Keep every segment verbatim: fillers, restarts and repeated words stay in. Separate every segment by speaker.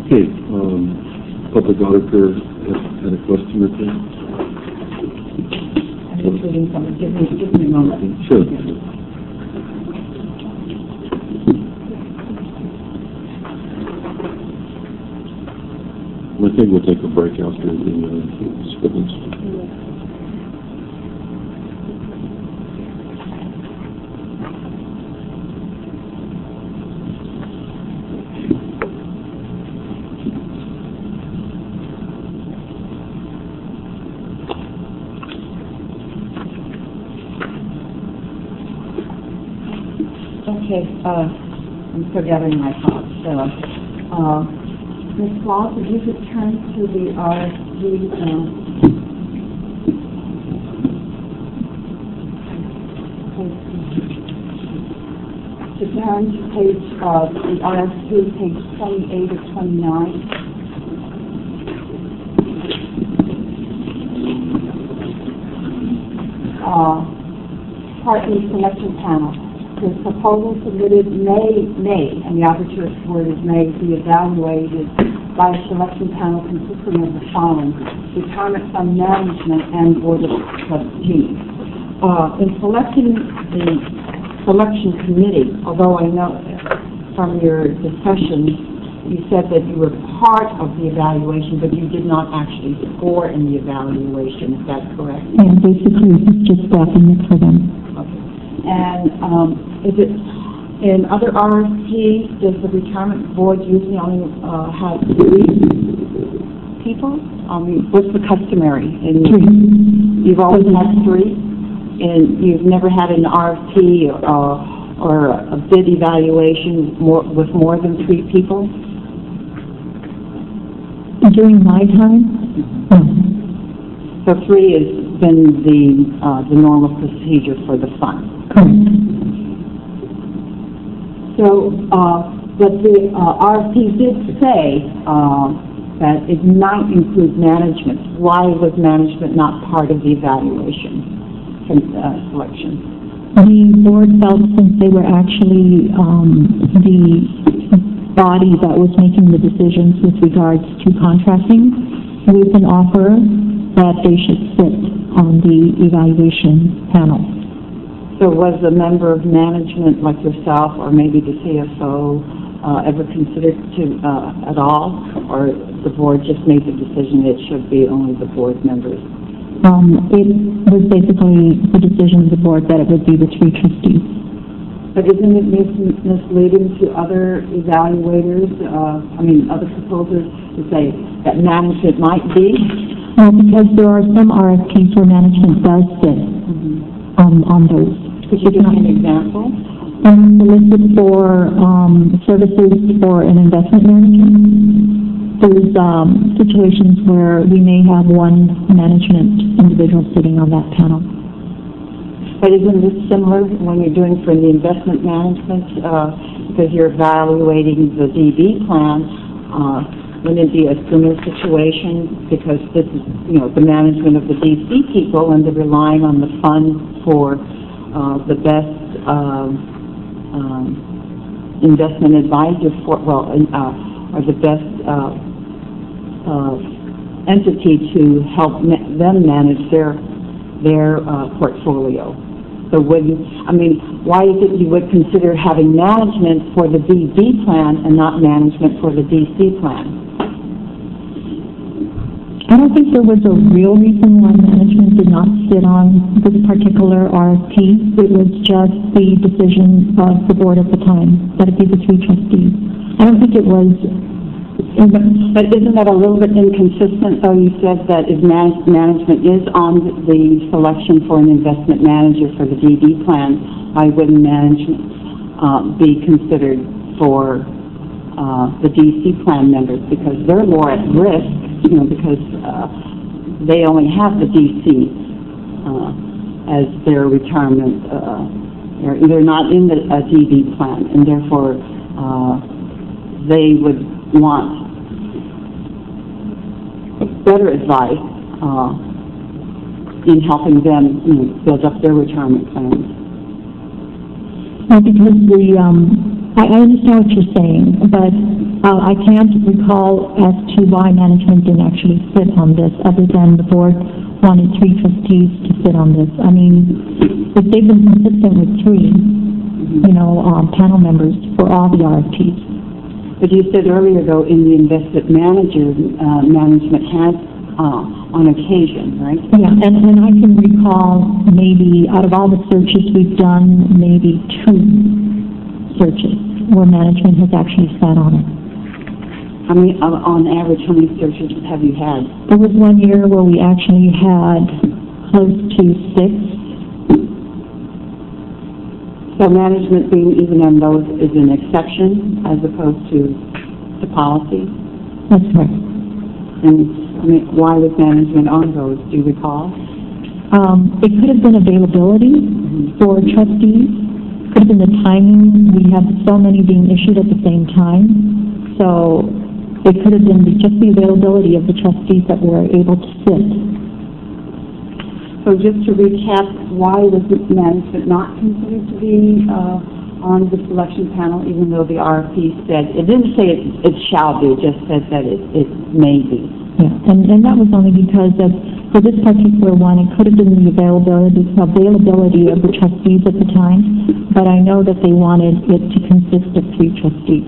Speaker 1: Okay, um, public auditor had a question or two?
Speaker 2: I'm just reading something. Give me, give me a moment.
Speaker 1: Sure. I think we'll take a break after the uh, scribbles.
Speaker 2: Okay, uh, I'm still gathering my thoughts. So, uh, Miz Claus, if you could turn to the R F P, uh, to turn to page, uh, the R F P, page twenty-eight or twenty-nine. Uh, Part E selection panel. The proposal submitted may, may, and the operative word is may, be evaluated by a selection panel consisting of the following: retirement fund management and board of trustees. Uh, in selecting the selection committee, although I know from your discussion you said that you were part of the evaluation, but you did not actually score in the evaluation. Is that correct?
Speaker 3: Yeah, basically it's just staffing it for them.
Speaker 2: Okay. And um, is it, in other R F Ps, does the retirement board usually only uh, have three people? I mean, what's the customary? In,
Speaker 3: Three.
Speaker 2: You've always had three? And you've never had an R F P uh, or a bid evaluation more, with more than three people?
Speaker 3: During my time? No.
Speaker 2: So three has been the, uh, the normal procedure for the fund.
Speaker 3: Correct.
Speaker 2: So, uh, but the uh, R F P did say uh, that it might include management. Why was management not part of the evaluation and uh, selection?
Speaker 3: The board felt since they were actually um, the body that was making the decisions with regards to contracting with an offer, that they should sit on the evaluation panel.
Speaker 2: So was a member of management like yourself or maybe the C F O uh, ever considered to uh, at all, or the board just made the decision that it should be only the board members?
Speaker 3: Um, it was basically the decision of the board that it would be the three trustees.
Speaker 2: But isn't it mis- misleading to other evaluators, uh, I mean other proposers, to say that management might be?
Speaker 3: Well, because there are some R F Ps where management does sit mm-hmm. um, on those.
Speaker 2: Could you give me an example?
Speaker 3: Um, listed for um, services for an investment manager. There's um, situations where we may have one management individual sitting on that panel.
Speaker 2: But isn't this similar when you're doing for the investment management, uh, because you're evaluating the D B plan? Uh, wouldn't it be a similar situation because this is, you know, the management of the D C people and they're relying on the fund for uh, the best uh, um, investment advisor for, well, uh, or the best uh, uh, entity to help ma them manage their their uh, portfolio. So would you, I mean, why is it you would consider having management for the D B plan and not management for the D C plan?
Speaker 3: I don't think there was a real reason why management did not sit on this particular R F P. It was just the decision of the board at the time that it be the three trustees. I don't think it was.
Speaker 2: But isn't that a little bit inconsistent, though? You said that if man management is on the selection for an investment manager for the D B plan, why wouldn't management uh, be considered for uh, the D C plan members? Because they're more at risk, you know, because uh, they only have the D C uh, as their retirement. Uh, they're, they're not in the uh, D B plan, and therefore uh, they would want better advice uh, in helping them, you know, build up their retirement plans.
Speaker 3: Well, because the, um, I, I understand what you're saying, but Uh, I can't recall as to why management didn't actually sit on this, other than the board wanted three trustees to sit on this. I mean, if they've been consistent with three, you know, um, panel members for all the R F Ps.
Speaker 2: But you said earlier, though, in the investment manager, uh, management has, uh, on occasion, right?
Speaker 3: Yeah, and, and I can recall maybe, out of all the searches we've done, maybe two searches where management has actually sat on it.
Speaker 2: I mean, on on average, how many searches have you had?
Speaker 3: There was one year where we actually had close to six.
Speaker 2: So management being even on those is an exception as opposed to the policy?
Speaker 3: That's right.
Speaker 2: And I mean, why was management on those? Do you recall?
Speaker 3: Um, it could have been availability for trustees, could have been the timing. We had so many being issued at the same time. So it could have been just the availability of the trustees that were able to sit.
Speaker 2: So just to recap, why was management not considered to be uh, on the selection panel, even though the R F P said, it didn't say it, it shall be, it just said that it, it may be?
Speaker 3: Yeah, and, and that was only because of, for this particular one, it could have been the availability, availability of the trustees at the time, but I know that they wanted it to consist of three trustees.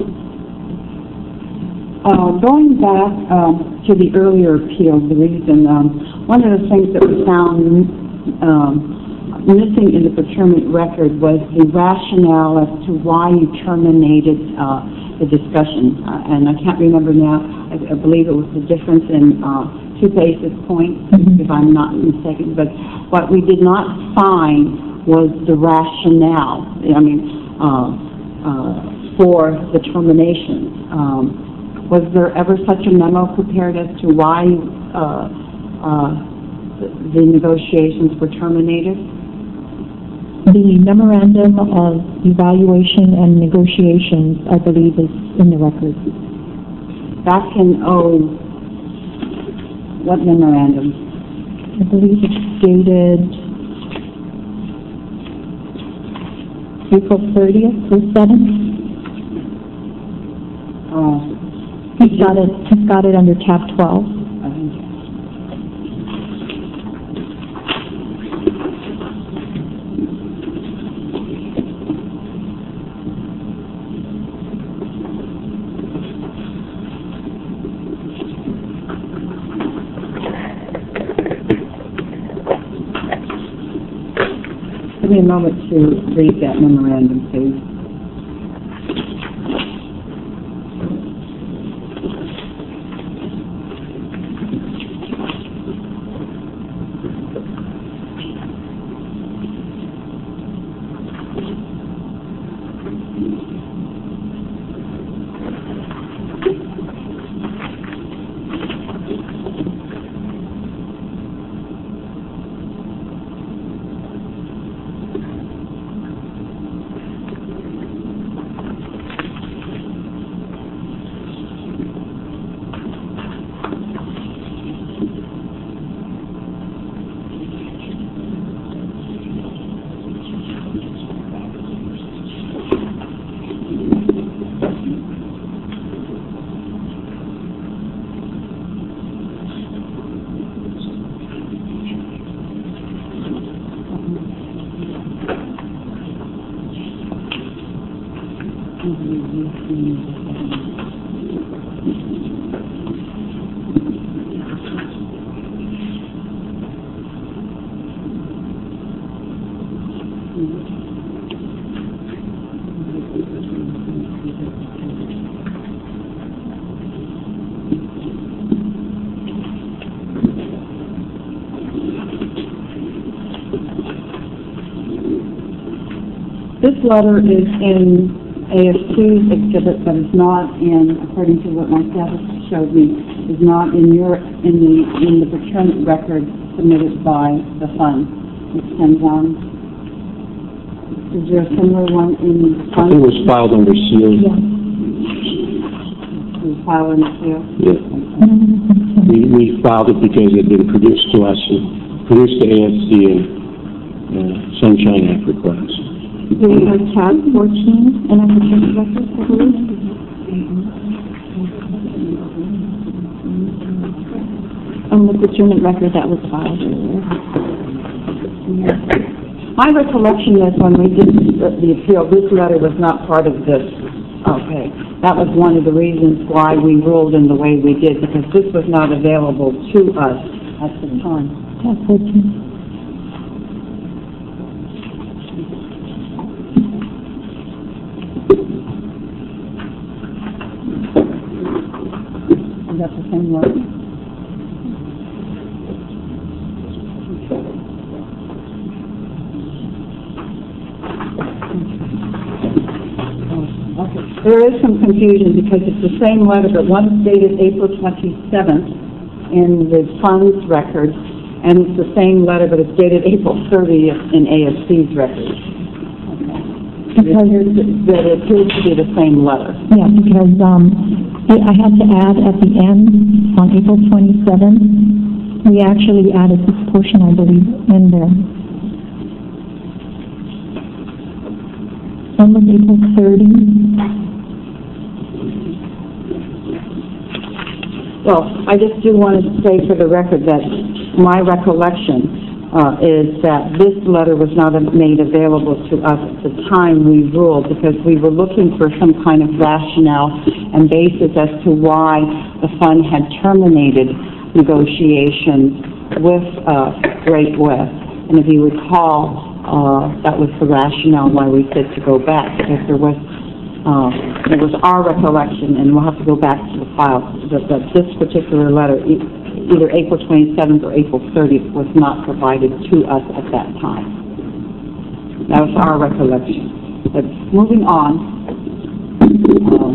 Speaker 2: Uh, going back um, to the earlier appeal, the reason, um, one of the things that was found um, missing in the procurement record was the rationale as to why you terminated uh, the discussion. Uh, and I can't remember now, I, I believe it was the difference in uh, two basis points, mm-hmm. if I'm not mistaken, but what we did not find was the rationale, I mean, uh, uh, for the termination. Um, Was there ever such a memo prepared as to why uh, uh, the negotiations were terminated?
Speaker 3: The memorandum of evaluation and negotiations, I believe, is in the record.
Speaker 2: Back in, oh, what memorandum?
Speaker 3: I believe it's dated April thirtieth or seventh.
Speaker 2: Oh.
Speaker 3: He's got it, he's got it under tab twelve.
Speaker 2: Give me a moment to read that memorandum, please. This letter is in A S two's exhibit, but it's not in, according to what my staff showed me, is not in your, in the, in the procurement record submitted by the fund. Miz Tenzon, is there a similar one in the
Speaker 4: I
Speaker 2: fund?
Speaker 4: think it was filed under seal.
Speaker 3: Yeah.
Speaker 2: It was filed in the seal?
Speaker 4: Yeah. We, we filed it because it had been produced to us, produced to A S C in uh, Sunshine Act request.
Speaker 3: Do we have tab fourteen in our procurement record, I believe?
Speaker 2: on the procurement record that was filed earlier. My recollection is when we did the the appeal, this letter was not part of this. Okay. That was one of the reasons why we ruled in the way we did, because this was not available to us at the time.
Speaker 3: That's it.
Speaker 2: Is that the same letter? Okay. There is some confusion because it's the same letter, but one's dated April twenty-seventh in the funds record, and it's the same letter, but it's dated April thirtieth in A S C's record. Okay. It appears that it appears to be the same letter.
Speaker 3: Yeah, because, um, I I had to add at the end, on April twenty-seventh, we actually added this portion, I believe, in there. One was April thirtieth.
Speaker 2: Well, I just do want to say for the record that my recollection uh, is that this letter was not made available to us at the time we ruled, because we were looking for some kind of rationale and basis as to why the fund had terminated negotiations with uh, Great West. And if you recall, uh, that was the rationale why we said to go back, because there was Uh, it was our recollection, and we'll have to go back to the file, that, that this particular letter, e either April twenty-seventh or April thirtieth, was not provided to us at that time. That was our recollection. But moving on, uh,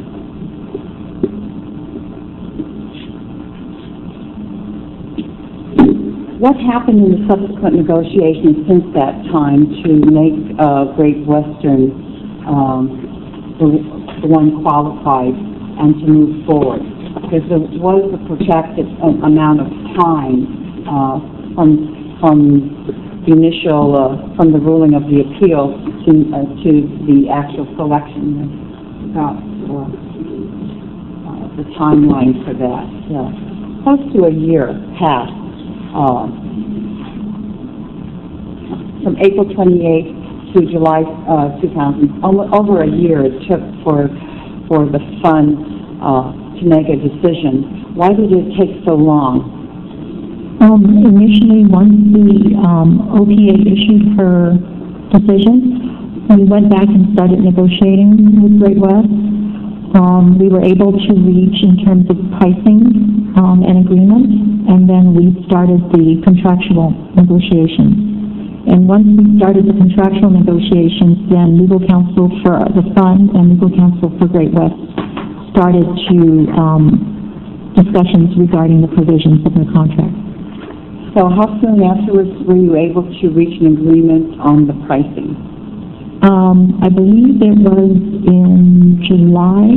Speaker 2: what happened in the subsequent negotiations since that time to make uh, Great Western um, the one qualified and to move forward? Because there was a protracted um, amount of time uh, from from the initial uh, from the ruling of the appeal to uh, to the actual selection. About uh, uh, the timeline for that, uh, close to a year passed uh, from April twenty-eighth to July uh, two thousand, over a year it took for for the fund uh, to make a decision. Why did it take so long?
Speaker 3: Um, initially, once the um, O P A issued her decision, we went back and started negotiating with Great West. Um, we were able to reach in terms of pricing um, and agreement, and then we started the contractual negotiations. And once we started the contractual negotiations, then legal counsel for the fund and legal counsel for Great West started to um, discussions regarding the provisions of the contract.
Speaker 2: So how soon afterwards were you able to reach an agreement on the pricing?
Speaker 3: Um, I believe it was in July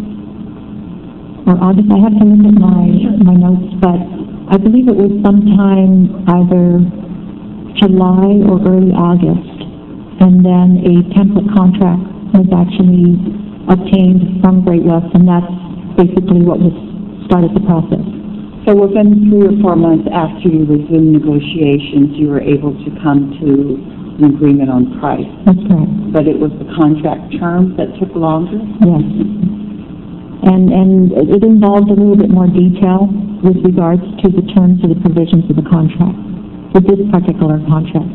Speaker 3: or August. I have to look at my, my notes, but I believe it was sometime either July or early August, and then a template contract was actually obtained from Great West, and that's basically what was started the process.
Speaker 2: So within three or four months after you resumed negotiations, you were able to come to an agreement on price.
Speaker 3: That's correct.
Speaker 2: But it was the contract terms that took longer?
Speaker 3: Yes. And, and it involved a little bit more detail with regards to the terms of the provisions of the contract, for this particular contract.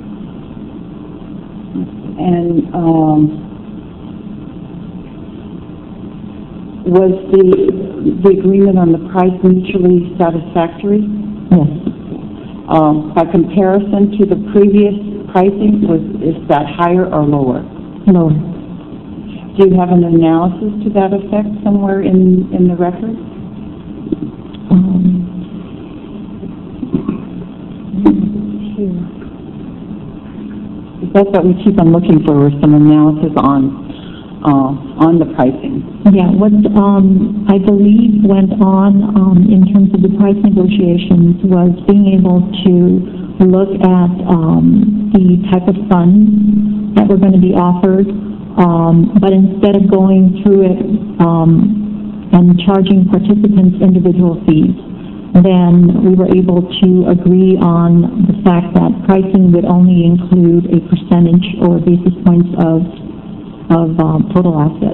Speaker 2: And um, was the the agreement on the price mutually satisfactory?
Speaker 3: Yes.
Speaker 2: Um, by comparison to the previous pricing, was is that higher or lower?
Speaker 3: Lower.
Speaker 2: Do you have an analysis to that effect somewhere in in the record?
Speaker 3: Um,
Speaker 2: That's what we keep on looking for, is some analysis on uh, on the pricing.
Speaker 3: Yeah, what um, I believe went on um, in terms of the price negotiations was being able to look at um, the type of funds that were going to be offered, um, but instead of going through it um, and charging participants individual fees, then we were able to agree on the fact that pricing would only include a percentage or basis points of, of um, total assets.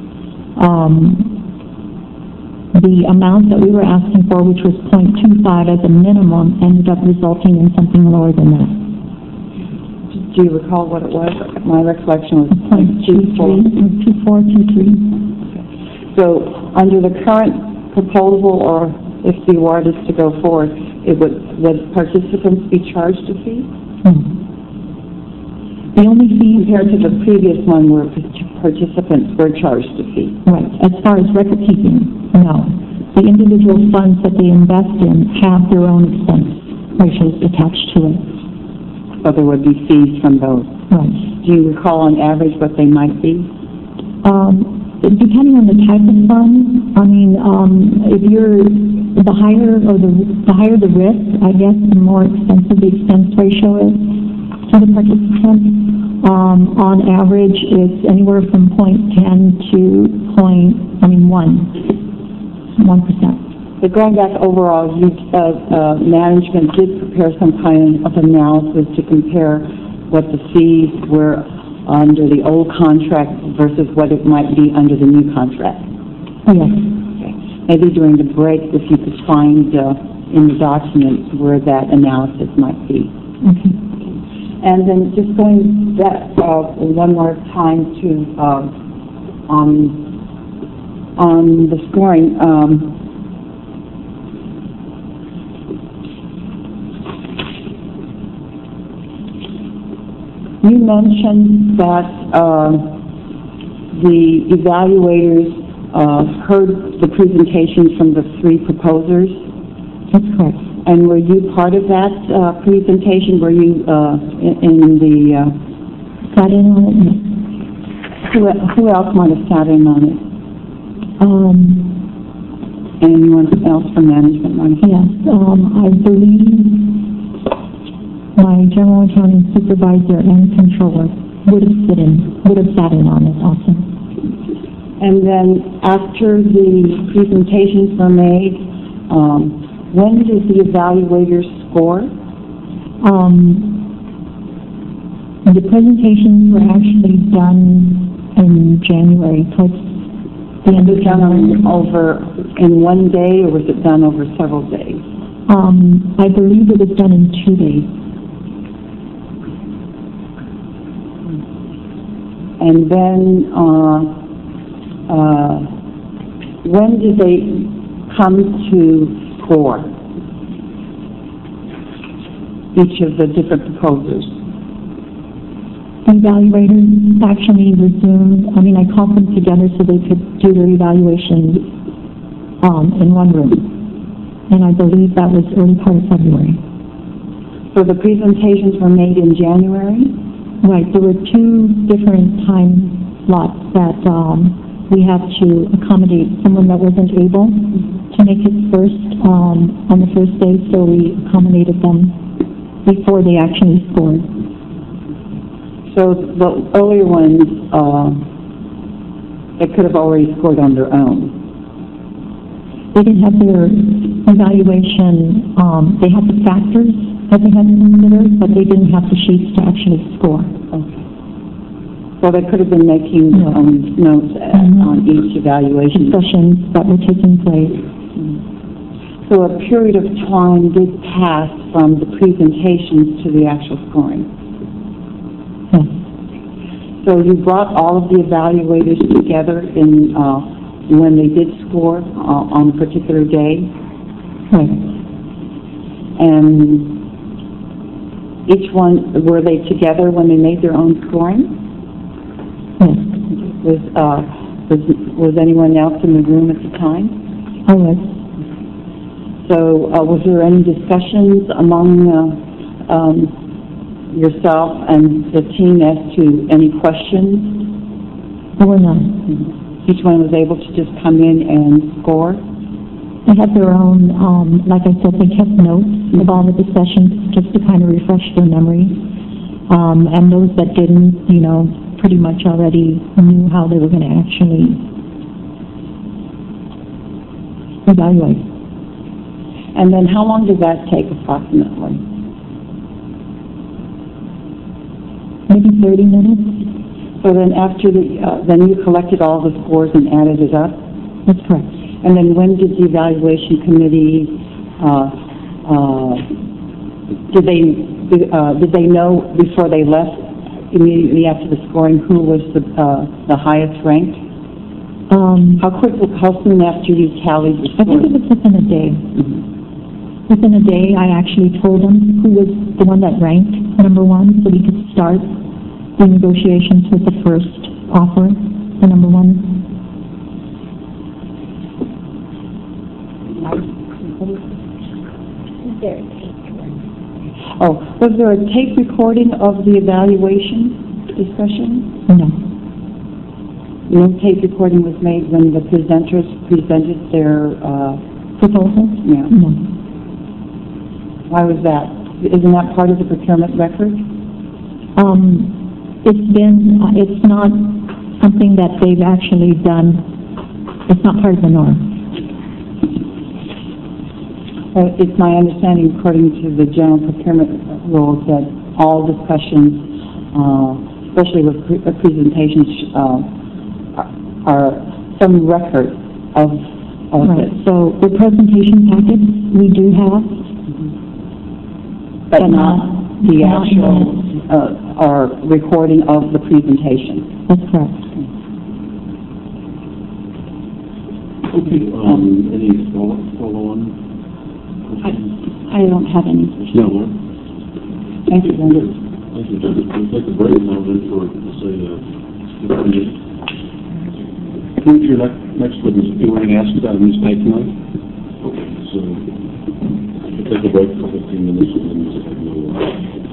Speaker 3: Um, the amount that we were asking for, which was zero point two five as a minimum, ended up resulting in something lower than that.
Speaker 2: Do you recall what it was? My recollection was
Speaker 3: zero point two three, two four two three.
Speaker 2: So, under the current proposal, or if the award is to go forward, it would, would participants be charged a fee?
Speaker 3: Hmm. The only fee,
Speaker 2: Compared to the previous one where participants were charged a fee?
Speaker 3: right, as far as record keeping, no. The individual funds that they invest in have their own expense ratios attached to it.
Speaker 2: So there would be fees from those.
Speaker 3: Right.
Speaker 2: Do you recall on average what they might be?
Speaker 3: Um, depending on the type of fund, I mean, um, if you're, the higher or the, the higher the risk, I guess, the more expensive the expense ratio is to the participant. Um, on average, it's anywhere from point ten to point, I mean, one, one percent.
Speaker 2: But going back overall, you, uh, uh, management did prepare some kind of analysis to compare what the fees were under the old contract versus what it might be under the new contract.
Speaker 3: Yes.
Speaker 2: Maybe during the break, if you could find uh, in the documents where that analysis might be.
Speaker 3: Okay.
Speaker 2: And then just going back uh, one more time to uh, on on the scoring. Um, You mentioned that uh, the evaluators uh, heard the presentations from the three proposers.
Speaker 3: That's correct.
Speaker 2: And were you part of that uh, presentation? Were you uh, in, in the... Uh,
Speaker 3: Sat in on it? Yes.
Speaker 2: who, who else might have sat in on it?
Speaker 3: Um,
Speaker 2: Anyone else from management might have?
Speaker 3: yes, um, I believe my general accounting supervisor and controller would have sit in, would have sat in on it also.
Speaker 2: And then after the presentations were made, um, when did the evaluators score?
Speaker 3: Um, the presentations were actually done in January, towards the end
Speaker 2: Was
Speaker 3: of
Speaker 2: it done
Speaker 3: January.
Speaker 2: over in one day, or was it done over several days?
Speaker 3: Um, I believe it was done in two days.
Speaker 2: And then, uh, uh, when did they come to score each of the different proposers?
Speaker 3: The evaluators actually resumed, I mean, I called them together so they could do their evaluation um, in one room. And I believe that was early part of February.
Speaker 2: So the presentations were made in January?
Speaker 3: Right, there were two different time slots that um, we had to accommodate someone that wasn't able to make it first um, on the first day, so we accommodated them before they actually scored.
Speaker 2: So the earlier ones, uh, they could have already scored on their own.
Speaker 3: They didn't have their evaluation, um, they had the factors that they had to consider, but they didn't have the sheets to actually score.
Speaker 2: Okay. So they could have been making
Speaker 3: No.
Speaker 2: um, notes uh,
Speaker 3: Mhm.
Speaker 2: on each evaluation.
Speaker 3: Discussions that were taking place.
Speaker 2: So a period of time did pass from the presentations to the actual scoring.
Speaker 3: Yes.
Speaker 2: So you brought all of the evaluators together in uh, when they did score uh, on a particular day,
Speaker 3: Right.
Speaker 2: and each one, were they together when they made their own scoring?
Speaker 3: Yes.
Speaker 2: Was uh, was was anyone else in the room at the time?
Speaker 3: I was.
Speaker 2: So uh, was there any discussions among uh, um, yourself and the team as to any questions?
Speaker 3: There were none.
Speaker 2: Each one was able to just come in and score?
Speaker 3: They had their own, um, like I said, they kept notes of all of the sessions just to kind of refresh their memory. Um, and those that didn't, you know, pretty much already knew how they were going to actually evaluate.
Speaker 2: And then how long does that take approximately?
Speaker 3: Maybe thirty minutes?
Speaker 2: So then after the, uh, then you collected all the scores and added it up?
Speaker 3: That's correct.
Speaker 2: And then when did the evaluation committee, uh, uh, did they, uh, did they know before they left, immediately after the scoring, who was the, uh, the highest ranked?
Speaker 3: Um,
Speaker 2: How quick, how soon after you tallied the
Speaker 3: I think it
Speaker 2: scores?
Speaker 3: was within a day.
Speaker 2: Mhm.
Speaker 3: Within a day, I actually told them who was the one that ranked number one, so we could start the negotiations with the first offer, the number one.
Speaker 2: Oh, was there a tape recording of the evaluation discussion?
Speaker 3: No.
Speaker 2: No tape recording was made when the presenters presented their, uh,
Speaker 3: Proposals?
Speaker 2: yeah.
Speaker 3: No.
Speaker 2: Why was that? Isn't that part of the procurement record?
Speaker 3: Um, it's been, uh, it's not something that they've actually done, it's not part of the norm.
Speaker 2: Uh, It's my understanding, according to the general procurement rules, that all discussions, uh, especially with pre- uh, presentations, uh, are- are some record of, of
Speaker 3: Right,
Speaker 2: it,
Speaker 3: so the presentation packets, we do have,
Speaker 2: but
Speaker 3: But
Speaker 2: not
Speaker 3: not-
Speaker 2: the
Speaker 3: not
Speaker 2: actual, uh, or recording of the presentation.
Speaker 3: that's correct.
Speaker 1: Okay, um, any follow, follow-on?
Speaker 3: I don't have any.
Speaker 1: No, Mark?
Speaker 2: Thank you, Linda.
Speaker 1: Thank you, Judge. We'll take a break now then for, say, uh, fifteen minutes. Who's your next, next witness? You were going to ask about Miz Payton? Okay, so we'll take a break for fifteen minutes and then we'll take a